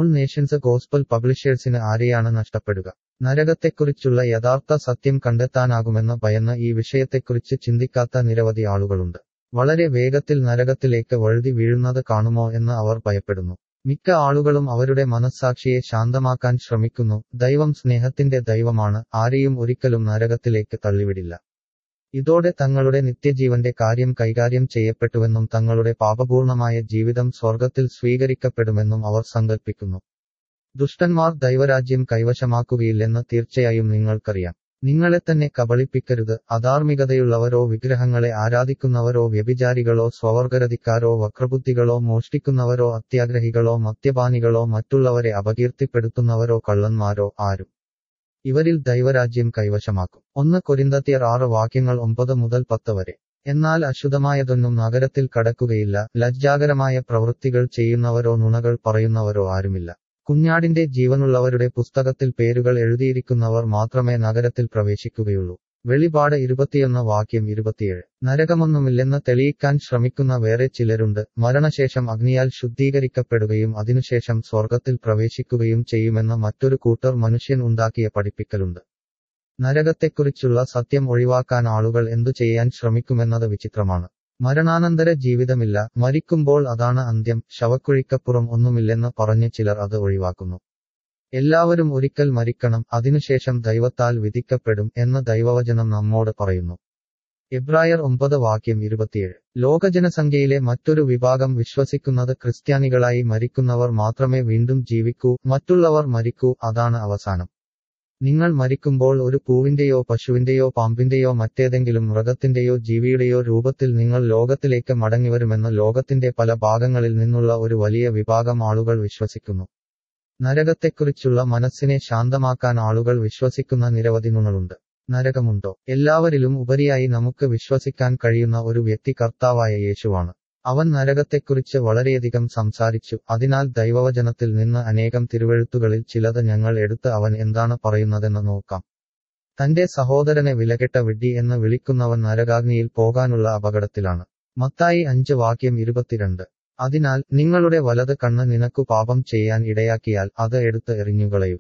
Nations gospel പബ്ലിഷേഴ്സിന് ആരെയാണ് നഷ്ടപ്പെടുക? നരകത്തെക്കുറിച്ചുള്ള യഥാർത്ഥ സത്യം കണ്ടെത്താനാകുമെന്ന് ഭയന്ന് ഈ വിഷയത്തെക്കുറിച്ച് ചിന്തിക്കാത്ത നിരവധി ആളുകളുണ്ട്. വളരെ വേഗത്തിൽ നരകത്തിലേക്ക് വഴുതി വീഴുന്നത് കാണുമോ എന്ന് അവർ ഭയപ്പെടുന്നു. മിക്ക ആളുകളും അവരുടെ മനസ്സാക്ഷിയെ ശാന്തമാക്കാൻ ശ്രമിക്കുന്നു. ദൈവം സ്നേഹത്തിന്റെ ദൈവമാണ്, ആരെയും ഒരിക്കലും നരകത്തിലേക്ക് തള്ളിവിടില്ല. ഇതോടെ തങ്ങളുടെ നിത്യജീവന്റെ കാര്യം കൈകാര്യം ചെയ്യപ്പെട്ടുവെന്നും തങ്ങളുടെ പാപപൂർണമായ ജീവിതം സ്വർഗത്തിൽ സ്വീകരിക്കപ്പെടുമെന്നും അവർ സങ്കൽപ്പിക്കുന്നു. ദുഷ്ടന്മാർ ദൈവരാജ്യം കൈവശമാക്കുകയില്ലെന്ന് തീർച്ചയായും നിങ്ങൾക്കറിയാം. നിങ്ങളെത്തന്നെ കബളിപ്പിക്കരുത്. അധാർമികതയുള്ളവരോ വിഗ്രഹങ്ങളെ ആരാധിക്കുന്നവരോ വ്യഭിചാരികളോ സ്വവർഗരതിക്കാരോ വക്രബുദ്ധികളോ മോഷ്ടിക്കുന്നവരോ അത്യാഗ്രഹികളോ മദ്യപാനികളോ മറ്റുള്ളവരെ അപകീർത്തിപ്പെടുത്തുന്നവരോ കള്ളന്മാരോ ആരും ഇവരിൽ ദൈവരാജ്യം കൈവശമാക്കും. 1 കൊരിന്ത്യർ 6 വാക്യങ്ങൾ 9 മുതൽ 10 വരെ. എന്നാൽ അശുദ്ധമായതൊന്നും നഗരത്തിൽ കടക്കുകയില്ല, ലജ്ജാകരമായ പ്രവൃത്തികൾ ചെയ്യുന്നവരോ നുണകൾ പറയുന്നവരോ ആരുമില്ല. കുഞ്ഞാടിന്റെ ജീവനുള്ളവരുടെ പുസ്തകത്തിൽ പേരുകൾ എഴുതിയിരിക്കുന്നവർ മാത്രമേ നഗരത്തിൽ പ്രവേശിക്കുകയുള്ളൂ. വെളിപാട് 21 വാക്യം 27. നരകമൊന്നുമില്ലെന്ന് തെളിയിക്കാൻ ശ്രമിക്കുന്ന വേറെ ചിലരുണ്ട്. മരണശേഷം അഗ്നിയാൽ ശുദ്ധീകരിക്കപ്പെടുകയും അതിനുശേഷം സ്വർഗത്തിൽ പ്രവേശിക്കുകയും ചെയ്യുമെന്ന് മറ്റൊരു കൂട്ടർ മനുഷ്യൻ ഉണ്ടാക്കിയ പഠിപ്പിക്കലുണ്ട്. നരകത്തെക്കുറിച്ചുള്ള സത്യം ഒഴിവാക്കാൻ ആളുകൾ എന്തു ചെയ്യാൻ ശ്രമിക്കുമെന്നത് വിചിത്രമാണ്. മരണാനന്തര ജീവിതമില്ല, മരിക്കുമ്പോൾ അതാണ് അന്ത്യം, ശവക്കുഴിക്കപ്പുറം ഒന്നുമില്ലെന്ന് പറഞ്ഞ് ചിലർ അത് ഒഴിവാക്കുന്നു. എല്ലാവരും ഒരിക്കൽ മരിക്കണം, അതിനുശേഷം ദൈവത്താൽ വിധിക്കപ്പെടും എന്ന് ദൈവവചനം നമ്മോട് പറയുന്നു. എബ്രായർ 9 വാക്യം 27. ലോകജനസംഖ്യയിലെ മറ്റൊരു വിഭാഗം വിശ്വസിക്കുന്നത് ക്രിസ്ത്യാനികളായി മരിക്കുന്നവർ മാത്രമേ വീണ്ടും ജീവിക്കൂ, മറ്റുള്ളവർ മരിക്കൂ, അതാണ് അവസാനം. നിങ്ങൾ മരിക്കുമ്പോൾ ഒരു പൂവിന്റെയോ പശുവിന്റെയോ പാമ്പിന്റെയോ മറ്റേതെങ്കിലും മൃഗത്തിന്റെയോ ജീവിയുടെയോ രൂപത്തിൽ നിങ്ങൾ ലോകത്തിലേക്ക് മടങ്ങിവരുമെന്ന് ലോകത്തിന്റെ പല ഭാഗങ്ങളിൽ നിന്നുള്ള ഒരു വലിയ വിഭാഗം ആളുകൾ വിശ്വസിക്കുന്നു. നരകത്തെക്കുറിച്ചുള്ള മനസ്സിനെ ശാന്തമാക്കാൻ ആളുകൾ വിശ്വസിക്കുന്ന നിരവധി നുണകളുണ്ട്. നരകമുണ്ടോ? എല്ലാവരിലും ഉപരിയായി നമുക്ക് വിശ്വസിക്കാൻ കഴിയുന്ന ഒരു വ്യക്തി കർത്താവായ യേശുവാണ്. അവൻ നരകത്തെക്കുറിച്ച് വളരെയധികം സംസാരിച്ചു. അതിനാൽ ദൈവവചനത്തിൽ നിന്ന് അനേകം തിരുവെഴുത്തുകളിൽ ചിലത് ഞങ്ങൾ എടുത്ത് അവൻ എന്താണ് പറയുന്നതെന്ന് നോക്കാം. തന്റെ സഹോദരനെ വിലകെട്ട വിഡ്ഢി എന്ന് വിളിക്കുന്നവൻ നരകാഗ്നിയിൽ പോകാനുള്ള അപകടത്തിലാണ്. മത്തായി 5 വാക്യം 22. അതിനാൽ നിങ്ങളുടെ വലത് കണ്ണ് നിനക്കു പാപം ചെയ്യാൻ ഇടയാക്കിയാൽ അത് എടുത്ത് എറിഞ്ഞുകളയുക.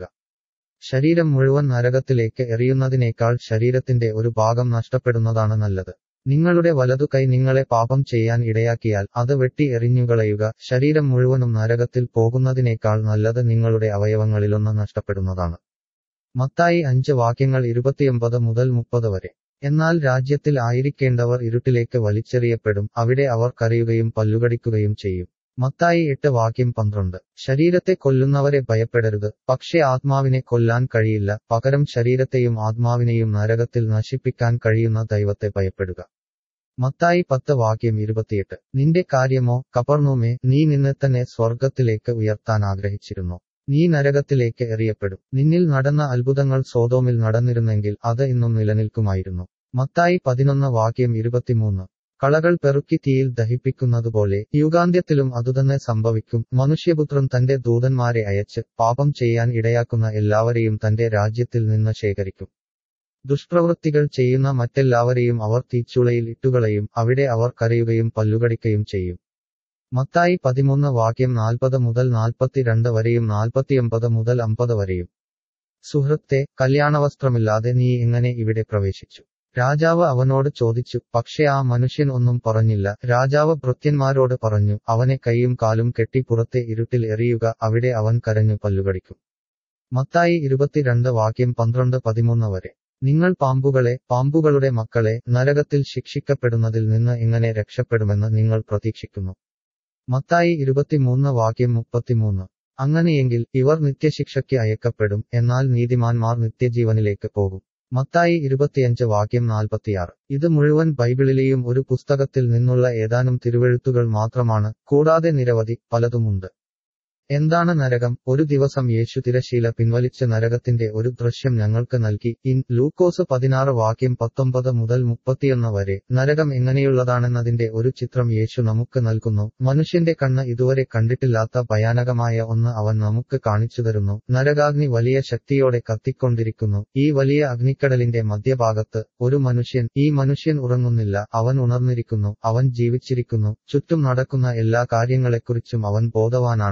ശരീരം മുഴുവൻ നരകത്തിലേക്ക് എറിയുന്നതിനേക്കാൾ ശരീരത്തിന്റെ ഒരു ഭാഗം നഷ്ടപ്പെടുന്നതാണ് നല്ലത്. നിങ്ങളുടെ വലതു കൈ നിങ്ങളെ പാപം ചെയ്യാൻ ഇടയാക്കിയാൽ അത് വെട്ടി എറിഞ്ഞുകളയുക. ശരീരം മുഴുവനും നരകത്തിൽ പോകുന്നതിനേക്കാൾ നല്ലത് നിങ്ങളുടെ അവയവങ്ങളിലൊന്ന് നഷ്ടപ്പെടുന്നതാണ്. മത്തായി 5 വാക്യങ്ങൾ 29 മുതൽ 30 വരെ. എന്നാൽ രാജ്യത്തിൽ ആയിരിക്കേണ്ടവർ ഇരുട്ടിലേക്ക് വലിച്ചെറിയപ്പെടും, അവിടെ അവർ കരയുകയും പല്ലുകടിക്കുകയും ചെയ്യും. മത്തായി 8 വാക്യം 12. ശരീരത്തെ കൊല്ലുന്നവരെ ഭയപ്പെടരുത്, പക്ഷേ ആത്മാവിനെ കൊല്ലാൻ കഴിയില്ല. പകരം ശരീരത്തെയും ആത്മാവിനെയും നരകത്തിൽ നശിപ്പിക്കാൻ കഴിയുന്ന ദൈവത്തെ ഭയപ്പെടുക. മത്തായി 10 വാക്യം 28. നിന്റെ കാര്യമോ കപർന്നൂമേ, നീ നിന്നെ തന്നെ സ്വർഗത്തിലേക്ക് ഉയർത്താൻ ആഗ്രഹിച്ചിരുന്നു? നീ നരകത്തിലേക്ക് എറിയപ്പെടും. നിന്നിൽ നടന്ന അത്ഭുതങ്ങൾ സോദോമിൽ നടന്നിരുന്നെങ്കിൽ അത് ഇന്നും നിലനിൽക്കുമായിരുന്നു. മത്തായി 11 വാക്യം 23. കളകൾ പെറുക്കി തീയിൽ ദഹിപ്പിക്കുന്നതുപോലെ യുഗാന്ത്യത്തിലും അതുതന്നെ സംഭവിക്കും. മനുഷ്യപുത്രൻ തന്റെ ദൂതന്മാരെ അയച്ച് പാപം ചെയ്യാൻ ഇടയാക്കുന്ന എല്ലാവരെയും തന്റെ രാജ്യത്തിൽ നിന്ന് ശേഖരിക്കും. ദുഷ്പ്രവൃത്തികൾ ചെയ്യുന്ന മറ്റെല്ലാവരെയും അവർ തീച്ചൂളയിൽ ഇട്ടുകളയും, അവിടെ അവർ കരയുകയും പല്ലുകടിക്കുകയും ചെയ്യും. മത്തായി 13 വാക്യം 40 മുതൽ 42 വരെയും 49 മുതൽ 50 വരെയും. സുഹൃത്തേ, കല്യാണവസ്ത്രമില്ലാതെ നീ എങ്ങനെ ഇവിടെ പ്രവേശിച്ചു? രാജാവ് അവനോട് ചോദിച്ചു. പക്ഷേ ആ മനുഷ്യൻ ഒന്നും പറഞ്ഞില്ല. രാജാവ് ഭൃത്യന്മാരോട് പറഞ്ഞു, അവനെ കൈയും കാലും കെട്ടി പുറത്തെ ഇരുട്ടിൽ എറിയുക, അവിടെ അവൻ കരഞ്ഞു പല്ലുകടിക്കും. മത്തായി 22 വാക്യം 12-13 വരെ. നിങ്ങൾ പാമ്പുകളുടെ മക്കളെ, നരകത്തിൽ ശിക്ഷിക്കപ്പെടുന്നതിൽ നിന്ന് എങ്ങനെ രക്ഷപ്പെടുമെന്ന് നിങ്ങൾ പ്രതീക്ഷിക്കുന്നു? മത്തായി 23 വാക്യം 33. അങ്ങനെയെങ്കിൽ ഇവർ നിത്യശിക്ഷയ്ക്ക് അയക്കപ്പെടും, എന്നാൽ നീതിമാന്മാർ നിത്യജീവനിലേക്ക് പോകും. മത്തായി 25 വാക്യം 46. ഇത് മുഴുവൻ ബൈബിളിലെയും ഒരു പുസ്തകത്തിൽ നിന്നുള്ള ഏതാനും തിരുവെഴുത്തുകൾ മാത്രമാണ്, കൂടാതെ നിരവധി പലതുമുണ്ട്. എന്താണ് നരകം? ഒരു ദിവസം യേശു തിരശ്ശീല പിൻവലിച്ച് നരകത്തിന്റെ ഒരു ദൃശ്യം ഞങ്ങൾക്ക് നൽകി. ലൂക്കോസ് 16 വാക്യം 19 മുതൽ 31 വരെ. നരകം എങ്ങനെയുള്ളതാണെന്നതിന്റെ ഒരു ചിത്രം യേശു നമുക്ക് നൽകുന്നു. മനുഷ്യന്റെ കണ്ണ് ഇതുവരെ കണ്ടിട്ടില്ലാത്ത ഭയാനകമായ ഒന്ന് അവൻ നമുക്ക് കാണിച്ചു തരുന്നു. നരകാഗ്നി വലിയ ശക്തിയോടെ കത്തിക്കൊണ്ടിരിക്കുന്നു. ഈ വലിയ അഗ്നിക്കടലിന്റെ മധ്യഭാഗത്ത് ഒരു മനുഷ്യൻ. ഈ മനുഷ്യൻ ഉറങ്ങുന്നില്ല, അവൻ ഉണർന്നിരിക്കുന്നു, അവൻ ജീവിച്ചിരിക്കുന്നു. ചുറ്റും നടക്കുന്ന എല്ലാ കാര്യങ്ങളെക്കുറിച്ചും അവൻ ബോധവാനാണ്. അവൻ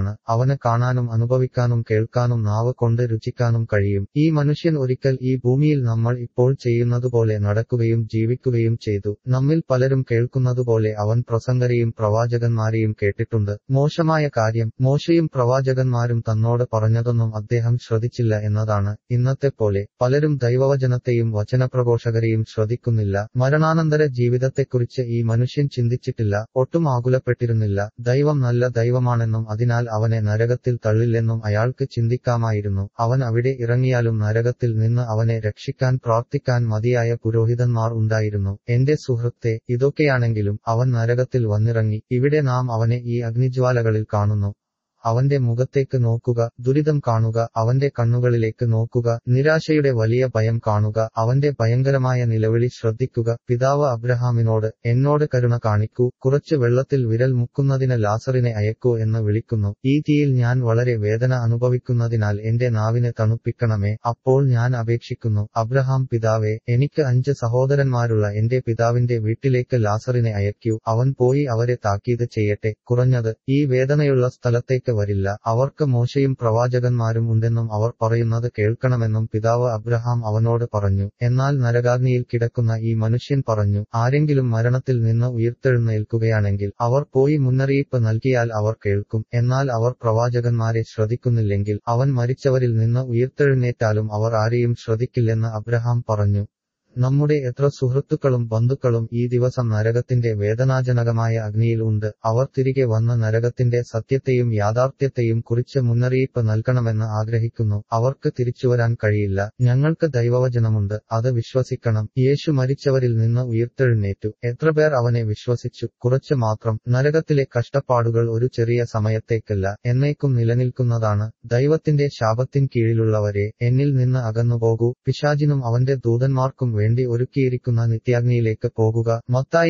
അവന് കാണാനും അനുഭവിക്കാനും കേൾക്കാനും നാവ് കൊണ്ട് രുചിക്കാനും കഴിയും. ഈ മനുഷ്യൻ ഒരിക്കൽ ഈ ഭൂമിയിൽ നമ്മൾ ഇപ്പോൾ ചെയ്യുന്നതുപോലെ നടക്കുകയും ജീവിക്കുകയും ചെയ്തു. നമ്മിൽ പലരും കേൾക്കുന്നതുപോലെ അവൻ പ്രസംഗരെയും പ്രവാചകന്മാരെയും കേട്ടിട്ടുണ്ട്. മോശമായ കാര്യം, മോശയും പ്രവാചകന്മാരും തന്നോട് പറഞ്ഞതൊന്നും അദ്ദേഹം ശ്രദ്ധിച്ചില്ല എന്നതാണ്. ഇന്നത്തെ പോലെ പലരും ദൈവവചനത്തെയും വചനപ്രഘോഷകരെയും ശ്രദ്ധിക്കുന്നില്ല. മരണാനന്തര ജീവിതത്തെക്കുറിച്ച് ഈ മനുഷ്യൻ ചിന്തിച്ചിട്ടില്ല, ഒട്ടും ആകുലപ്പെട്ടിരുന്നില്ല. ദൈവം നല്ല ദൈവമാണെന്നും അതിനാൽ അവനെ നരകത്തിൽ തള്ളില്ലെന്നും അയാൾക്ക് ചിന്തിക്കാമായിരുന്നു. അവൻ അവിടെ ഇറങ്ങിയാലും നരകത്തിൽ നിന്ന് അവനെ രക്ഷിക്കാൻ പ്രാർത്ഥിക്കാൻ മതിയായ പുരോഹിതന്മാർ ഉണ്ടായിരുന്നു. എന്റെ സുഹൃത്തെ, ഇതൊക്കെയാണെങ്കിലും അവൻ നരകത്തിൽ വന്നിറങ്ങി. ഇവിടെ നാം അവനെ ഈ അഗ്നിജ്വാലകളിൽ കാണുന്നു. അവന്റെ മുഖത്തേക്ക് നോക്കുക, ദുരിതം കാണുക, അവന്റെ കണ്ണുകളിലേക്ക് നോക്കുക, നിരാശയുടെ വലിയ ഭയം കാണുക, അവന്റെ ഭയങ്കരമായ നിലവിളി ശ്രദ്ധിക്കുക. പിതാവ് അബ്രഹാമിനോട്, എന്നോട് കരുണ കാണിക്കൂ, കുറച്ച് വെള്ളത്തിൽ വിരൽ മുക്കുന്നതിന് ലാസറിനെ അയക്കൂ എന്ന് വിളിക്കുന്നു. ഈ തീയിൽ ഞാൻ വളരെ വേദന അനുഭവിക്കുന്നതിനാൽ എന്റെ നാവിനെ തണുപ്പിക്കണമേ. അപ്പോൾ ഞാൻ അപേക്ഷിക്കുന്നു, അബ്രഹാം പിതാവേ, എനിക്ക് 5 സഹോദരന്മാരുള്ള എന്റെ പിതാവിന്റെ വീട്ടിലേക്ക് ലാസറിനെ അയക്കൂ. അവൻ പോയി അവരെ താക്കീത് ചെയ്യട്ടെ. കുറഞ്ഞത് ഈ വേദനയുള്ള സ്ഥലത്തേക്ക് വരില്ല. അവർക്ക് മോശയും പ്രവാചകന്മാരും ഉണ്ടെന്നും അവർ പറയുന്നത് കേൾക്കണമെന്നും പിതാവ് അബ്രഹാം അവനോട് പറഞ്ഞു. എന്നാൽ നരകാഗ്നിയിൽ കിടക്കുന്ന ഈ മനുഷ്യൻ പറഞ്ഞു, ആരെങ്കിലും മരണത്തിൽ നിന്ന് ഉയിർത്തെഴുന്നേൽക്കുകയാണെങ്കിൽ അവർ പോയി മുന്നറിയിപ്പ് നൽകിയാൽ അവർ കേൾക്കും. എന്നാൽ അവർ പ്രവാചകന്മാരെ ശ്രദ്ധിക്കുന്നില്ലെങ്കിൽ അവൻ മരിച്ചവരിൽ നിന്ന് ഉയിർത്തെഴുന്നേറ്റാലും അവർ ആരെയും ശ്രദ്ധിക്കില്ലെന്ന് അബ്രഹാം പറഞ്ഞു. നമ്മുടെ എത്ര സുഹൃത്തുക്കളും ബന്ധുക്കളും ഈ ദിവസം നരകത്തിന്റെ വേദനാജനകമായ അഗ്നിയിൽ ഉണ്ട്. അവർ തിരികെ വന്ന് നരകത്തിന്റെ സത്യത്തെയും യാഥാർത്ഥ്യത്തെയും കുറിച്ച് മുന്നറിയിപ്പ് നൽകണമെന്ന് ആഗ്രഹിക്കുന്നു. അവർക്ക് തിരിച്ചുവരാൻ കഴിയില്ല. ഞങ്ങൾക്ക് ദൈവവചനമുണ്ട്, അത് വിശ്വസിക്കണം. യേശു മരിച്ചവരിൽ നിന്ന് ഉയിർത്തെഴുന്നേറ്റു. എത്ര പേർ അവനെ വിശ്വസിച്ചു? കുറച്ച് മാത്രം. നരകത്തിലെ കഷ്ടപ്പാടുകൾ ഒരു ചെറിയ സമയത്തേക്കല്ല, എന്നേക്കും നിലനിൽക്കുന്നതാണ്. ദൈവത്തിന്റെ ശാപത്തിൻ കീഴിലുള്ളവരെ, എന്നിൽ നിന്ന് അകന്നുപോകൂ. പിശാചിനും അവന്റെ ദൂതന്മാർക്കും വേണ്ടി ഒരുക്കിയിരിക്കുന്ന നിത്യാഗ്നിയിലേക്ക് പോകുക. മത്തായി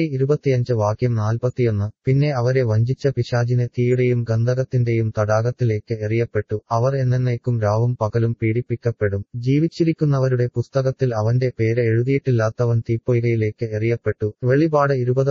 25:41. പിന്നെ അവരെ വഞ്ചിച്ച പിശാചിനെ തീയുടെയും ഗന്ധകത്തിന്റെയും തടാകത്തിലേക്ക് എറിയപ്പെട്ടു. അവർ എന്നേക്കും രാവും പകലും പീഡിപ്പിക്കപ്പെടും. ജീവിച്ചിരിക്കുന്നവരുടെ പുസ്തകത്തിൽ അവന്റെ പേര് എഴുതിയിട്ടില്ലാത്തവൻ തീപ്പൊയ്കയിലേക്ക് എറിയപ്പെട്ടു. വെളിപാട്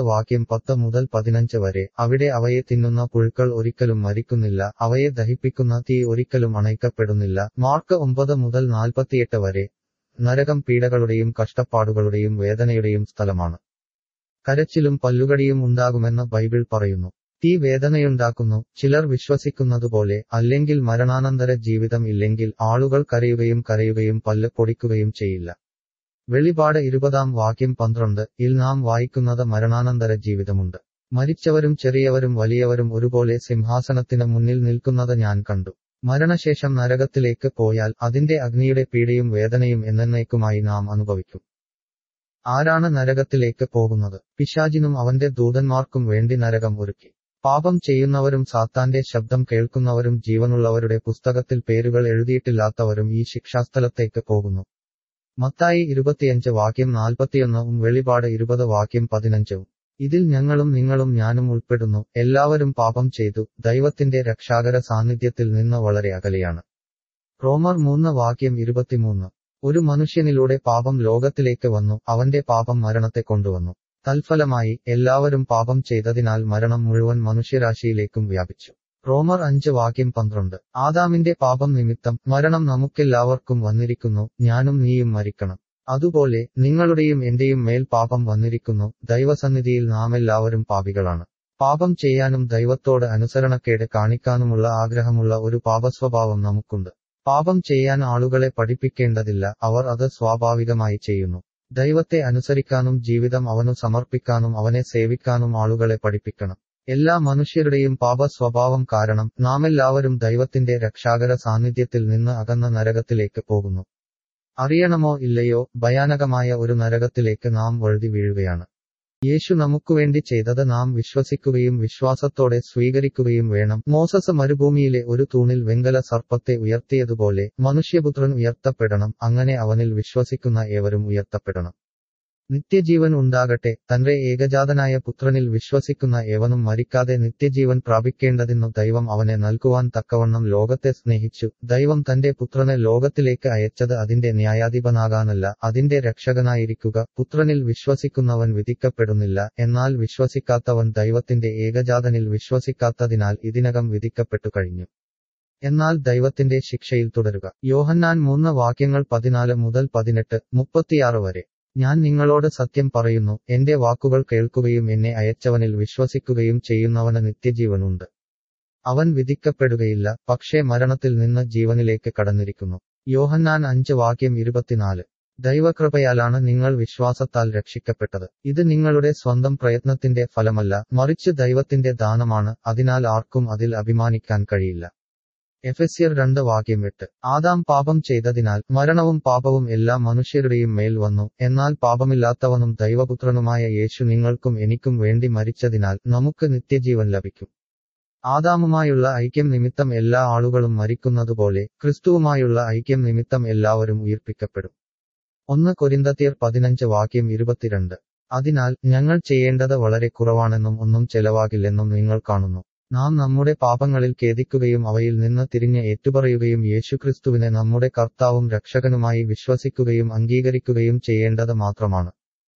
20:10-15 വരെ. അവിടെ അവയെ തിന്നുന്ന പുഴുക്കൾ ഒരിക്കലും മരിക്കുന്നില്ല, അവയെ ദഹിപ്പിക്കുന്ന തീ ഒരിക്കലും അണയ്ക്കപ്പെടുന്നില്ല. മാർക്ക് 9-48 വരെ. നരകം പീഡകളുടെയും കഷ്ടപ്പാടുകളുടെയും വേദനയുടെയും സ്ഥലമാണ്. കരച്ചിലും പല്ലുകടിയും ഉണ്ടാകുമെന്ന് ബൈബിൾ പറയുന്നു. തീ വേദനയുണ്ടാക്കുന്നു. ചിലർ വിശ്വസിക്കുന്നതുപോലെ, അല്ലെങ്കിൽ മരണാനന്തര ജീവിതം ഇല്ലെങ്കിൽ ആളുകൾ കരയുകയും പല്ല് പൊടിക്കുകയും ചെയ്യില്ല. വെളിപാട് 20:12 നാം വായിക്കുന്നത് മരണാനന്തര ജീവിതമുണ്ട്. മരിച്ചവരും ചെറിയവരും വലിയവരും ഒരുപോലെ സിംഹാസനത്തിന് മുന്നിൽ നിൽക്കുന്നത് ഞാൻ കണ്ടു. മരണശേഷം നരകത്തിലേക്ക് പോയാൽ അതിന്റെ അഗ്നിയുടെ പീഡയും വേദനയും എന്നേക്കുമായി നാം അനുഭവിക്കും. ആരാണ് നരകത്തിലേക്ക് പോകുന്നത്? പിശാചിനും അവന്റെ ദൂതന്മാർക്കും വേണ്ടി നരകം ഒരുക്കി. പാപം ചെയ്യുന്നവരും സാത്താന്റെ ശബ്ദം കേൾക്കുന്നവരും ജീവനുള്ളവരുടെ പുസ്തകത്തിൽ പേരുകൾ എഴുതിയിട്ടില്ലാത്തവരും ഈ ശിക്ഷാസ്ഥലത്തേക്ക് പോകുന്നു. മത്തായി 25:41 വെളിപാട് 20:15. ഇതിൽ ഞങ്ങളും നിങ്ങളും ഞാനും ഉൾപ്പെടുന്നു. എല്ലാവരും പാപം ചെയ്തു ദൈവത്തിന്റെ രക്ഷാകര സാന്നിധ്യത്തിൽ നിന്ന് വളരെ അകലെയാണ്. റോമർ 3:23. ഒരു മനുഷ്യനിലൂടെ പാപം ലോകത്തിലേക്ക് വന്നു, അവന്റെ പാപം മരണത്തെ കൊണ്ടുവന്നു. തൽഫലമായി എല്ലാവരും പാപം ചെയ്തതിനാൽ മരണം മുഴുവൻ മനുഷ്യരാശിയിലേക്കും വ്യാപിച്ചു. റോമർ 5:12. ആദാമിന്റെ പാപം നിമിത്തം മരണം നമുക്കെല്ലാവർക്കും വന്നിരിക്കുന്നു, ഞാനും നീയും മരിക്കണം. അതുപോലെ നിങ്ങളുടെയും എന്റെയും മേൽ പാപം വന്നിരിക്കുന്നു. ദൈവസന്നിധിയിൽ നാമെല്ലാവരും പാപികളാണ്. പാപം ചെയ്യാനും ദൈവത്തോട് അനുസരണക്കേട് കാണിക്കാനുമുള്ള ആഗ്രഹമുള്ള ഒരു പാപസ്വഭാവം നമുക്കുണ്ട്. പാപം ചെയ്യാൻ ആളുകളെ പഠിപ്പിക്കേണ്ടതില്ല, അവർ അത് സ്വാഭാവികമായി ചെയ്യുന്നു. ദൈവത്തെ അനുസരിക്കാനും ജീവിതം അവനു സമർപ്പിക്കാനും അവനെ സേവിക്കാനും ആളുകളെ പഠിപ്പിക്കണം. എല്ലാ മനുഷ്യരുടെയും പാപ സ്വഭാവം കാരണം നാമെല്ലാവരും ദൈവത്തിന്റെ രക്ഷാകര സാന്നിധ്യത്തിൽ നിന്ന് അകന്ന നരകത്തിലേക്ക് പോകുന്നു. അറിയണമോ ഇല്ലയോ, ഭയാനകമായ ഒരു നരകത്തിലേക്ക് നാം വഴുതി വീഴുകയാണ്. യേശു നമുക്കുവേണ്ടി ചെയ്തത് നാം വിശ്വസിക്കുകയും വിശ്വാസത്തോടെ സ്വീകരിക്കുകയും വേണം. മോസസ് മരുഭൂമിയിലെ ഒരു തൂണിൽ വെങ്കല സർപ്പത്തെ ഉയർത്തിയതുപോലെ മനുഷ്യപുത്രൻ ഉയർത്തപ്പെടണം. അങ്ങനെ അവനിൽ വിശ്വസിക്കുന്ന ഏവരും ഉയർത്തപ്പെടണം. നിത്യജീവൻ ഉണ്ടാകട്ടെ. തന്റെ ഏകജാതനായ പുത്രനിൽ വിശ്വസിക്കുന്ന ഏവനും മരിക്കാതെ നിത്യജീവൻ പ്രാപിക്കേണ്ടതിന്നു ദൈവം അവനെ നൽകുവാൻ തക്കവണ്ണം ലോകത്തെ സ്നേഹിച്ചു. ദൈവം തന്റെ പുത്രനെ ലോകത്തിലേക്ക് അയച്ചത് അതിന്റെ ന്യായാധിപനാകാനല്ല, അതിന്റെ രക്ഷകനായിരിക്കുക. പുത്രനിൽ വിശ്വസിക്കുന്നവൻ വിധിക്കപ്പെടുന്നില്ല, എന്നാൽ വിശ്വസിക്കാത്തവൻ ദൈവത്തിന്റെ ഏകജാതനിൽ വിശ്വസിക്കാത്തതിനാൽ ഇതിനകം വിധിക്കപ്പെട്ടു കഴിഞ്ഞു. എന്നാൽ ദൈവത്തിന്റെ ശിക്ഷയിൽ തുടരുക. യോഹന്നാൻ 3:14-18-36 വരെ. ഞാൻ നിങ്ങളോട് സത്യം പറയുന്നു, എന്റെ വാക്കുകൾ കേൾക്കുകയും എന്നെ അയച്ചവനിൽ വിശ്വസിക്കുകയും ചെയ്യുന്നവന് നിത്യജീവനുണ്ട്. അവൻ വിധിക്കപ്പെടുകയില്ല, പക്ഷേ മരണത്തിൽ നിന്ന് ജീവനിലേക്ക് കടന്നിരിക്കുന്നു. യോഹന്നാൻ 5:24. ദൈവകൃപയാലാണ് നിങ്ങൾ വിശ്വാസത്താൽ രക്ഷിക്കപ്പെട്ടത്. ഇത് നിങ്ങളുടെ സ്വന്തം പ്രയത്നത്തിന്റെ ഫലമല്ല, മറിച്ച് ദൈവത്തിന്റെ ദാനമാണ്, അതിനാൽ ആർക്കും അതിൽ അഭിമാനിക്കാൻ കഴിയില്ല. എഫെസ്യർ 2:8. ആദാം പാപം ചെയ്തതിനാൽ മരണവും പാപവും എല്ലാ മനുഷ്യരുടെയും മേൽ വന്നു, എന്നാൽ പാപമില്ലാത്തവനും ദൈവപുത്രനുമായ യേശു നിങ്ങൾക്കും എനിക്കും വേണ്ടി മരിച്ചതിനാൽ നമുക്ക് നിത്യജീവൻ ലഭിക്കും. ആദാമുമായുള്ള ഐക്യം നിമിത്തം എല്ലാ ആളുകളും മരിക്കുന്നതുപോലെ ക്രിസ്തുവുമായുള്ള ഐക്യം നിമിത്തം എല്ലാവരും ഉയിർപ്പിക്കപ്പെടും. 1 കൊരിന്ത്യർ 15:22. അതിനാൽ ഞങ്ങൾ ചെയ്യേണ്ടത് വളരെ കുറവാണെന്നും ഒന്നും ചെലവാകില്ലെന്നും നിങ്ങൾ കാണുന്നു. നാം നമ്മുടെ പാപങ്ങളിൽ ഖേദിക്കുകയും അവയിൽ നിന്ന് തിരിഞ്ഞ് ഏറ്റുപറയുകയും യേശുക്രിസ്തുവിനെ നമ്മുടെ കർത്താവും രക്ഷകനുമായി വിശ്വസിക്കുകയും അംഗീകരിക്കുകയും ചെയ്യേണ്ടത് മാത്രമാണ്.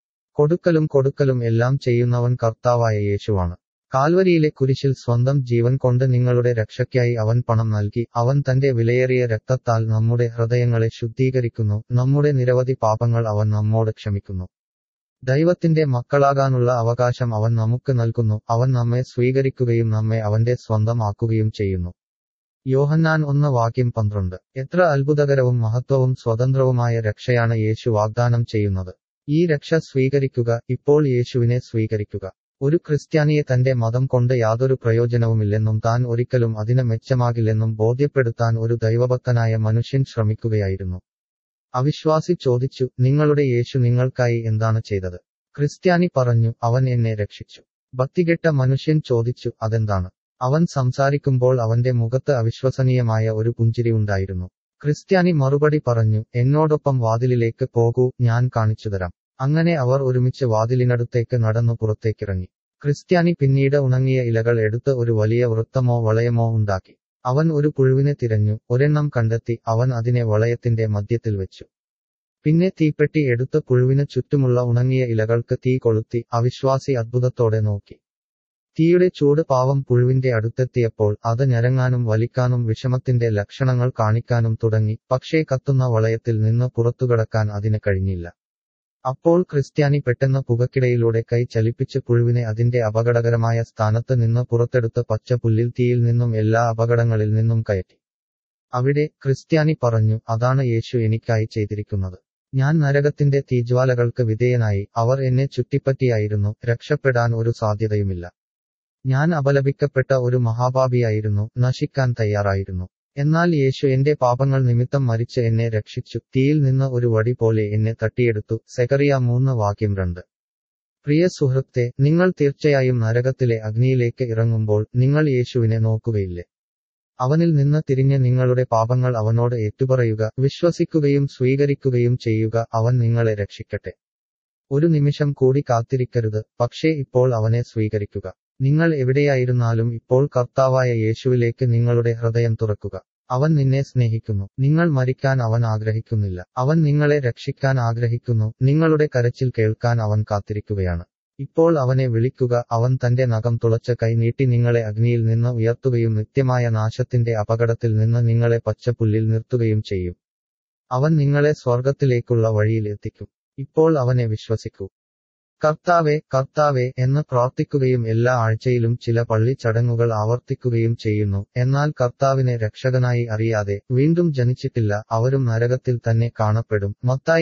കൊടുക്കലും എല്ലാം ചെയ്യുന്നവൻ കർത്താവായ യേശുവാണ്. കാൽവരിയിലെ കുരിശിൽ സ്വന്തം ജീവൻ കൊണ്ട് നിങ്ങളുടെ രക്ഷയ്ക്കായി അവൻ പണം നൽകി. അവൻ തന്റെ വിലയേറിയ രക്തത്താൽ നമ്മുടെ ഹൃദയങ്ങളെ ശുദ്ധീകരിക്കുന്നു. നമ്മുടെ നിരവധി പാപങ്ങൾ അവൻ നമ്മോട് ക്ഷമിക്കുന്നു. ദൈവത്തിന്റെ മക്കളാകാനുള്ള അവകാശം അവൻ നമുക്ക് നൽകുന്നു. അവൻ നമ്മെ സ്വീകരിക്കുകയും നമ്മെ അവന്റെ സ്വന്തം ആക്കുകയും ചെയ്യുന്നു. യോഹന്നാൻ 1:12. എത്ര അത്ഭുതകരവും മഹത്വവും സ്വതന്ത്രവുമായ രക്ഷയാണ് യേശു വാഗ്ദാനം ചെയ്യുന്നത്. ഈ രക്ഷ സ്വീകരിക്കുക. ഇപ്പോൾ യേശുവിനെ സ്വീകരിക്കുക. ഒരു ക്രിസ്ത്യാനിയെ തന്റെ മതം കൊണ്ട് യാതൊരു പ്രയോജനവുമില്ലെന്നും താൻ ഒരിക്കലും അതിന് മെച്ചമാകില്ലെന്നും ബോധ്യപ്പെടുത്താൻ ഒരു ദൈവഭക്തനായ മനുഷ്യൻ ശ്രമിക്കുകയായിരുന്നു. അവിശ്വാസി ചോദിച്ചു, നിങ്ങളുടെ യേശു നിങ്ങൾക്കായി എന്താണ് ചെയ്തത്? ക്രിസ്ത്യാനി പറഞ്ഞു, അവൻ എന്നെ രക്ഷിച്ചു. ഭക്തികെട്ട മനുഷ്യൻ ചോദിച്ചു, അതെന്താണ്? അവൻ സംസാരിക്കുമ്പോൾ അവന്റെ മുഖത്ത് അവിശ്വസനീയമായ ഒരു പുഞ്ചിരി ഉണ്ടായിരുന്നു. ക്രിസ്ത്യാനി മറുപടി പറഞ്ഞു, എന്നോടൊപ്പം വാതിലിലേക്ക് പോകൂ, ഞാൻ കാണിച്ചുതരാം. അങ്ങനെ അവർ ഒരുമിച്ച് വാതിലിനടുത്തേക്ക് നടന്നു പുറത്തേക്കിറങ്ങി. ക്രിസ്ത്യാനി പിന്നീട് ഉണങ്ങിയ ഇലകൾ എടുത്ത് ഒരു വലിയ വൃത്തമോ വളയമോ ഉണ്ടാക്കി. അവൻ ഒരു പുഴുവിനെ തിരഞ്ഞു, ഒരെണ്ണം കണ്ടെത്തി. അവൻ അതിനെ വളയത്തിന്റെ മധ്യത്തിൽ വെച്ചു. പിന്നെ തീപ്പെട്ടി എടുത്ത് പുഴുവിന് ചുറ്റുമുള്ള ഉണങ്ങിയ ഇലകൾക്ക് തീ കൊളുത്തി. അവിശ്വാസി അത്ഭുതത്തോടെ നോക്കി. തീയുടെ ചൂട് പാവം പുഴുവിന്റെ അടുത്തെത്തിയപ്പോൾ അത് ഞരങ്ങാനും വലിക്കാനും വിഷമത്തിന്റെ ലക്ഷണങ്ങൾ കാണിക്കാനും തുടങ്ങി. പക്ഷേ കത്തുന്ന വളയത്തിൽ നിന്ന് പുറത്തുകടക്കാൻ അതിന് കഴിഞ്ഞില്ല. അപ്പോൾ ക്രിസ്ത്യാനി പെട്ടെന്ന് പുകക്കിടയിലൂടെ കൈ ചലിപ്പിച്ച് പുഴുവിനെ അതിന്റെ അപകടകരമായ സ്ഥാനത്ത് നിന്ന് പുറത്തെടുത്ത് പച്ച പുല്ലിൽ തീയിൽ നിന്നും എല്ലാ അപകടങ്ങളിൽ നിന്നും കയറ്റി. അവിടെ ക്രിസ്ത്യാനി പറഞ്ഞു, അതാണ് യേശു എനിക്കായി ചെയ്തിരിക്കുന്നത്. ഞാൻ നരകത്തിന്റെ തീജ്വാലകൾക്ക് വിധേയനായി. അവർ എന്നെ ചുറ്റിപ്പറ്റിയായിരുന്നു. രക്ഷപ്പെടാൻ ഒരു സാധ്യതയുമില്ല. ഞാൻ അപലപിക്കപ്പെട്ട ഒരു മഹാപാപിയായിരുന്നു, നശിക്കാൻ തയ്യാറായിരുന്നു. എന്നാൽ യേശു എന്റെ പാപങ്ങൾ നിമിത്തം മരിച്ച് എന്നെ രക്ഷിച്ചു. തീയിൽ നിന്ന് ഒരു വടി പോലെ എന്നെ തട്ടിയെടുത്തു. സെഖറിയ 3:2. പ്രിയ സുഹൃത്തേ, നിങ്ങൾ തീർച്ചയായും നരകത്തിലെ അഗ്നിയിലേക്ക് ഇറങ്ങുമ്പോൾ നിങ്ങൾ യേശുവിനെ നോക്കുകയില്ലേ? അവനിൽ നിന്ന് തിരിഞ്ഞ് നിങ്ങളുടെ പാപങ്ങൾ അവനോട് ഏറ്റുപറയുക, വിശ്വസിക്കുകയും സ്വീകരിക്കുകയും ചെയ്യുക. അവൻ നിങ്ങളെ രക്ഷിക്കട്ടെ. ഒരു നിമിഷം കൂടി കാത്തിരിക്കരുത്, പക്ഷേ ഇപ്പോൾ അവനെ സ്വീകരിക്കുക. നിങ്ങൾ എവിടെയായിരുന്നാലും ഇപ്പോൾ കർത്താവായ യേശുവിലേക്ക് നിങ്ങളുടെ ഹൃദയം തുറക്കുക. അവൻ നിന്നെ സ്നേഹിക്കുന്നു. നിങ്ങൾ മരിക്കാൻ അവൻ ആഗ്രഹിക്കുന്നില്ല. അവൻ നിങ്ങളെ രക്ഷിക്കാൻ ആഗ്രഹിക്കുന്നു. നിങ്ങളുടെ കരച്ചിൽ കേൾക്കാൻ അവൻ കാത്തിരിക്കുകയാണ്. ഇപ്പോൾ അവനെ വിളിക്കുക. അവൻ തന്റെ നഖം തുളച്ച കൈ നീട്ടി നിങ്ങളെ അഗ്നിയിൽ നിന്ന് ഉയർത്തുകയും നിത്യമായ നാശത്തിന്റെ അപകടത്തിൽ നിന്ന് നിങ്ങളെ പച്ചപ്പുല്ലിൽ നിർത്തുകയും ചെയ്യും. അവൻ നിങ്ങളെ സ്വർഗത്തിലേക്കുള്ള വഴിയിൽ എത്തിക്കും. ഇപ്പോൾ അവനെ വിശ്വസിക്കൂ. കർത്താവേ, കർത്താവേ എന്ന് പ്രാർത്ഥിക്കുകയും എല്ലാ ആഴ്ചയിലും ചില പള്ളി ചടങ്ങുകൾ ആവർത്തിക്കുകയും ചെയ്യുന്നു. എന്നാൽ കർത്താവിനെ രക്ഷകനായി അറിയാതെ വീണ്ടും ജനിച്ചിട്ടില്ല. അവരും നരകത്തിൽ തന്നെ കാണപ്പെടും. മത്തായി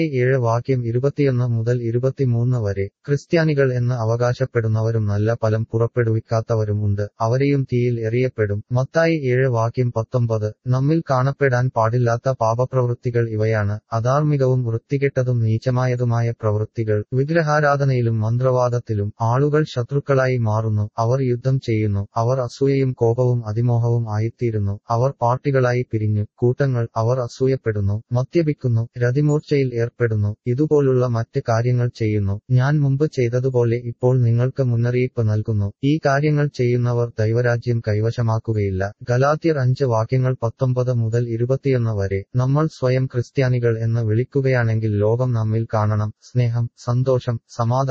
7:21-23 വരെ. ക്രിസ്ത്യാനികൾ എന്ന് അവകാശപ്പെടുന്നവരും നല്ല ഫലം പുറപ്പെടുവിക്കാത്തവരും ഉണ്ട്. അവരെയും തീയിൽ എറിയപ്പെടും. മത്തായി 7:19. നമ്മിൽ കാണപ്പെടാൻ പാടില്ലാത്ത പാപപ്രവൃത്തികൾ ഇവയാണ്: അധാർമികവും വൃത്തികെട്ടതും നീചമായതുമായ പ്രവൃത്തികൾ, വിഗ്രഹാരാധനയിലും മന്ത്രവാദത്തിലും. ആളുകൾ ശത്രുക്കളായി മാറുന്നു. അവർ യുദ്ധം ചെയ്യുന്നു. അവർ അസൂയയും കോപവും അതിമോഹവും ആയിത്തീരുന്നു. അവർ പാർട്ടികളായി പിരിഞ്ഞു. കൂട്ടങ്ങൾ. അവർ അസൂയപ്പെടുന്നു, മദ്യപിക്കുന്നു, രതിമൂർച്ചയിൽ ഏർപ്പെടുന്നു. ഇതുപോലുള്ള മറ്റ് കാര്യങ്ങൾ ചെയ്യുന്നു. ഞാൻ മുമ്പ് ചെയ്തതുപോലെ ഇപ്പോൾ നിങ്ങൾക്ക് മുന്നറിയിപ്പ് നൽകുന്നു. ഈ കാര്യങ്ങൾ ചെയ്യുന്നവർ ദൈവരാജ്യം കൈവശമാക്കുകയില്ല. ഗലാത്യർ 5:19-21 വരെ. നമ്മൾ സ്വയം ക്രിസ്ത്യാനികൾ എന്ന് വിളിക്കുകയാണെങ്കിൽ ലോകം നമ്മിൽ കാണണം സ്നേഹം, സന്തോഷം, സമാധാനം,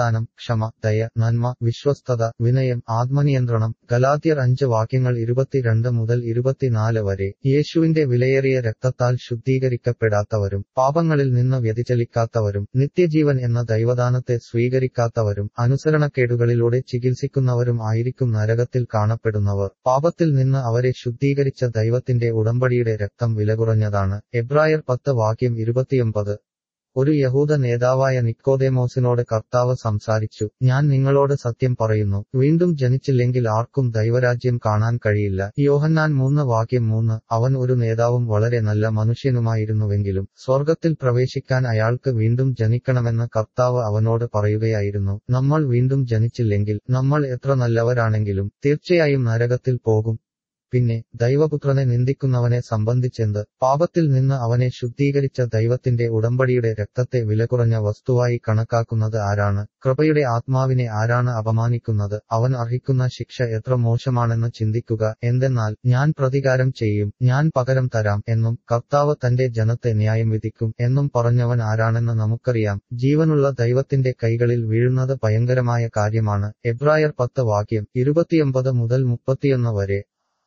സമാധാനം, ക്ഷമ, ദയ, നന്മ, വിശ്വസ്തത, വിനയം, ആത്മനിയന്ത്രണം. ഗലാത്യർ 5 വാക്യങ്ങൾ 22 മുതൽ 24 വരെ. യേശുവിന്റെ വിലയേറിയ രക്തത്താൽ ശുദ്ധീകരിക്കപ്പെടാത്തവരും പാപങ്ങളിൽ നിന്ന് വ്യതിചലിക്കാത്തവരും നിത്യജീവൻ എന്ന ദൈവദാനത്തെ സ്വീകരിക്കാത്തവരും അനുസരണക്കേടുകളിലൂടെ ചികിത്സിക്കുന്നവരും ആയിരിക്കും നരകത്തിൽ കാണപ്പെടുന്നവർ. പാപത്തിൽ നിന്ന് അവരെ ശുദ്ധീകരിച്ച ദൈവത്തിന്റെ ഉടമ്പടിയുടെ രക്തം വിലകുറഞ്ഞതാണ്. എബ്രായർ 10 വാക്യം 29. ഒരു യഹൂദ നേതാവായ നിക്കോദേമോസിനോട് കർത്താവ് സംസാരിച്ചു, ഞാൻ നിങ്ങളോട് സത്യം പറയുന്നു, വീണ്ടും ജനിച്ചില്ലെങ്കിൽ ആർക്കും ദൈവരാജ്യം കാണാൻ കഴിയില്ല. യോഹന്നാൻ 3 വാക്യം 3. അവൻ ഒരു നേതാവും വളരെ നല്ല മനുഷ്യനുമായിരുന്നുവെങ്കിലും സ്വർഗത്തിൽ പ്രവേശിക്കാൻ അയാൾക്ക് വീണ്ടും ജനിക്കണമെന്ന് കർത്താവ് അവനോട് പറയുകയായിരുന്നു. നമ്മൾ വീണ്ടും ജനിച്ചില്ലെങ്കിൽ നമ്മൾ എത്ര നല്ലവരാണെങ്കിലും തീർച്ചയായും നരകത്തിൽ പോകും. പിന്നെ ദൈവപുത്രനെ നിന്ദിക്കുന്നവനെ സംബന്ധിച്ചെന്ത്? പാപത്തിൽ നിന്ന് അവനെ ശുദ്ധീകരിച്ച ദൈവത്തിന്റെ ഉടമ്പടിയുടെ രക്തത്തെ വിലകുറഞ്ഞ വസ്തുവായി കണക്കാക്കുന്നത് ആരാണ്? കൃപയുടെ ആത്മാവിനെ ആരാണ് അപമാനിക്കുന്നത്? അവൻ അർഹിക്കുന്ന ശിക്ഷ എത്ര മോശമാണെന്ന് ചിന്തിക്കുക. എന്തെന്നാൽ ഞാൻ പ്രതികാരം ചെയ്യും, ഞാൻ പകരം തരാം എന്നും കർത്താവ് തന്റെ ജനത്തെ ന്യായം വിധിക്കും എന്നും പറഞ്ഞവൻ ആരാണെന്ന് നമുക്കറിയാം. ജീവനുള്ള ദൈവത്തിന്റെ കൈകളിൽ വീഴുന്നത് ഭയങ്കരമായ കാര്യമാണ്. എബ്രായർ 10 വാക്യം 29 മുതൽ 31 വരെ.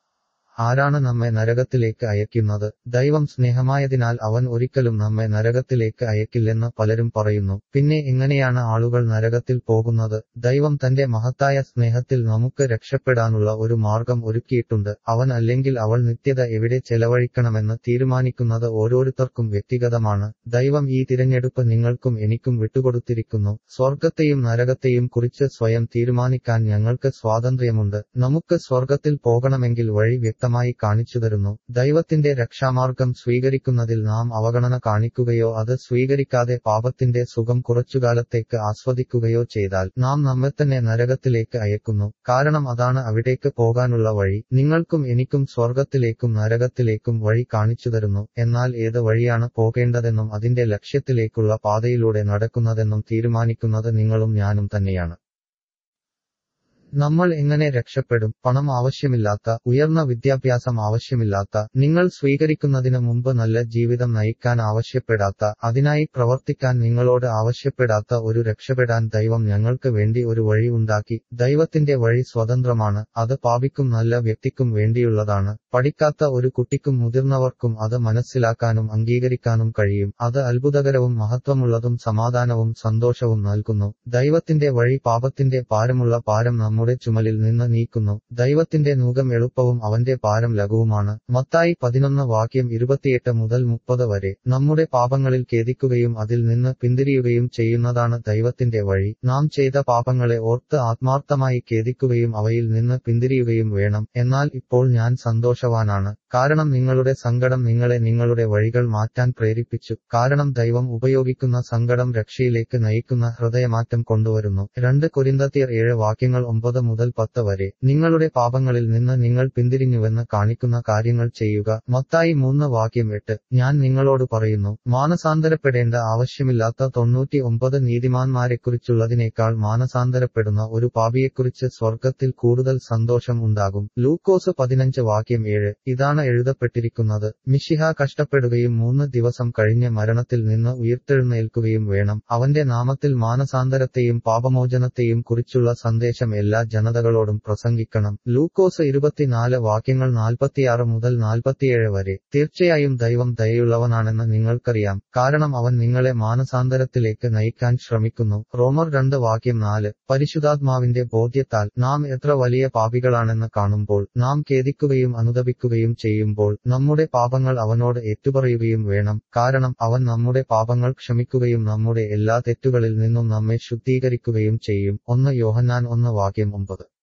ആരാണ് നമ്മെ നരകത്തിലേക്ക് അയക്കുന്നത്? ദൈവം സ്നേഹമായതിനാൽ അവൻ ഒരിക്കലും നമ്മെ നരകത്തിലേക്ക് അയക്കില്ലെന്ന് പലരും പറയുന്നു. പിന്നെ എങ്ങനെയാണ് ആളുകൾ നരകത്തിൽ പോകുന്നത്? ദൈവം തന്റെ മഹത്തായ സ്നേഹത്തിൽ നമുക്ക് രക്ഷപ്പെടാനുള്ള ഒരു മാർഗം ഒരുക്കിയിട്ടുണ്ട്. അവൻ അല്ലെങ്കിൽ അവൾ നിത്യത എവിടെ ചെലവഴിക്കണമെന്ന് തീരുമാനിക്കുന്നത് ഓരോരുത്തർക്കും വ്യക്തിഗതമാണ്. ദൈവം ഈ തിരഞ്ഞെടുപ്പ് നിങ്ങൾക്കും എനിക്കും വിട്ടുകൊടുത്തിരിക്കുന്നു. സ്വർഗത്തെയും നരകത്തെയും കുറിച്ച് സ്വയം തീരുമാനിക്കാൻ ഞങ്ങൾക്ക് സ്വാതന്ത്ര്യമുണ്ട്. നമുക്ക് സ്വർഗത്തിൽ പോകണമെങ്കിൽ വഴി വ്യക്തമായി കാണിച്ചുതരുന്നു. ദൈവത്തിന്റെ രക്ഷാമാർഗം സ്വീകരിക്കുന്നതിൽ നാം അവഗണന കാണിക്കുകയോ അത് സ്വീകരിക്കാതെ പാപത്തിന്റെ സുഖം കുറച്ചുകാലത്തേക്ക് ആസ്വദിക്കുകയോ ചെയ്താൽ നാം നമ്മെത്തന്നെ നരകത്തിലേക്ക് അയക്കുന്നു. കാരണം അതാണ് അവിടേക്ക് പോകാനുള്ള വഴി. നിങ്ങൾക്കും എനിക്കും സ്വർഗത്തിലേക്കും നരകത്തിലേക്കും വഴി കാണിച്ചുതരുന്നു. എന്നാൽ ഏത് വഴിയാണ് പോകേണ്ടതെന്നും അതിന്റെ ലക്ഷ്യത്തിലേക്കുള്ള പാതയിലൂടെ നടക്കുന്നതെന്നും തീരുമാനിക്കുന്നത് നിങ്ങളും ഞാനും തന്നെയാണ്. നമ്മൾ എങ്ങനെ രക്ഷപ്പെടും? പണം ആവശ്യമില്ലാത്ത, ഉയർന്ന വിദ്യാഭ്യാസം ആവശ്യമില്ലാത്ത, നിങ്ങൾ സ്വീകരിക്കുന്നതിന് മുമ്പ് നല്ല ജീവിതം നയിക്കാൻ ആവശ്യപ്പെടാത്ത, അതിനായി പ്രവർത്തിക്കാൻ നിങ്ങളോട് ആവശ്യപ്പെടാത്ത ഒരു രക്ഷപ്പെടാൻ ദൈവം ഞങ്ങൾക്ക് വേണ്ടി ഒരു വഴി ഉണ്ടാക്കി. ദൈവത്തിന്റെ വഴി സ്വതന്ത്രമാണ്. അത് പാപിക്കും നല്ല വ്യക്തിക്കും വേണ്ടിയുള്ളതാണ്. പഠിക്കാത്ത ഒരു കുട്ടിക്കും മുതിർന്നവർക്കും അത് മനസ്സിലാക്കാനും അംഗീകരിക്കാനും കഴിയും. അത് അത്ഭുതകരവും മഹത്വമുള്ളതും സമാധാനവും സന്തോഷവും നൽകുന്നു. ദൈവത്തിന്റെ വഴി പാപത്തിന്റെ ഭാരമുള്ള ഭാരം നമ്മുടെ ചുമലിൽ നിന്ന് നീക്കുന്നു. ദൈവത്തിന്റെ നൂകം എളുപ്പവും അവന്റെ ഭാരം ലഘുവുമാണ്. മത്തായി 11 വാക്യം 28 മുതൽ 30 വരെ. നമ്മുടെ പാപങ്ങളിൽ ഖേദിക്കുകയും അതിൽ നിന്ന് പിന്തിരിയുകയും ചെയ്യുന്നതാണ് ദൈവത്തിന്റെ വഴി. നാം ചെയ്ത പാപങ്ങളെ ഓർത്ത് ആത്മാർത്ഥമായി ഖേദിക്കുകയും അവയിൽ നിന്ന് പിന്തിരിയുകയും വേണം. എന്നാൽ ഇപ്പോൾ ഞാൻ സന്തോഷവാനാണ്, കാരണം നിങ്ങളുടെ സങ്കടം നിങ്ങളെ നിങ്ങളുടെ വഴികൾ മാറ്റാൻ പ്രേരിപ്പിച്ചു. കാരണം ദൈവം ഉപയോഗിക്കുന്ന സങ്കടം രക്ഷയിലേക്ക് നയിക്കുന്ന ഹൃദയമാറ്റം കൊണ്ടുവരുന്നു. 2 കൊരിന്ത്യർ 7 വാക്യങ്ങൾ 9 മുതൽ 10 വരെ. നിങ്ങളുടെ പാപങ്ങളിൽ നിന്ന് നിങ്ങൾ പിന്തിരിഞ്ഞുവെന്ന് കാണിക്കുന്ന കാര്യങ്ങൾ ചെയ്യുക. മത്തായി 3 വാക്യം 8. ഞാൻ നിങ്ങളോട് പറയുന്നു, മാനസാന്തരപ്പെടേണ്ട ആവശ്യമില്ലാത്ത 99 നീതിമാന്മാരെക്കുറിച്ചുള്ളതിനേക്കാൾ മാനസാന്തരപ്പെടുന്ന ഒരു പാപിയെക്കുറിച്ച് സ്വർഗത്തിൽ കൂടുതൽ സന്തോഷം ഉണ്ടാകും. ലൂക്കോസ് 15 വാക്യം 7. ഇതാണ് എഴുതപ്പെട്ടിരിക്കുന്നത്, മിശിഹ കഷ്ടപ്പെടുകയും 3 ദിവസം കഴിഞ്ഞ് മരണത്തിൽ നിന്ന് ഉയിർത്തെഴുന്നേൽക്കുകയും വേണം. അവന്റെ നാമത്തിൽ മാനസാന്തരത്തെയും പാപമോചനത്തെയും കുറിച്ചുള്ള സന്ദേശം എല്ലാ ജനതകളോടും പ്രസംഗിക്കണം. ലൂക്കോസ് 24 വാക്യങ്ങൾ 46 മുതൽ 47 വരെ. തീർച്ചയായും ദൈവം ദയയുള്ളവനാണെന്ന് നിങ്ങൾക്കറിയാം, കാരണം അവൻ നിങ്ങളെ മാനസാന്തരത്തിലേക്ക് നയിക്കാൻ ശ്രമിക്കുന്നു. റോമർ 2 വാക്യം 4. പരിശുദ്ധാത്മാവിന്റെ ബോധ്യത്താൽ നാം എത്ര വലിയ പാപികളാണെന്ന് കാണുമ്പോൾ നാം ഖേദിക്കുകയും അനുതപിക്കുകയും ചെയ്യുമ്പോൾ നമ്മുടെ പാപങ്ങൾ അവനോട് ഏറ്റുപറയുകയും വേണം. കാരണം അവൻ നമ്മുടെ പാപങ്ങൾ ക്ഷമിക്കുകയും നമ്മുടെ എല്ലാ തെറ്റുകളിൽ നിന്നും നമ്മെ ശുദ്ധീകരിക്കുകയും ചെയ്യും. 1 യോഹന്നാൻ 1 വാക്യം 9.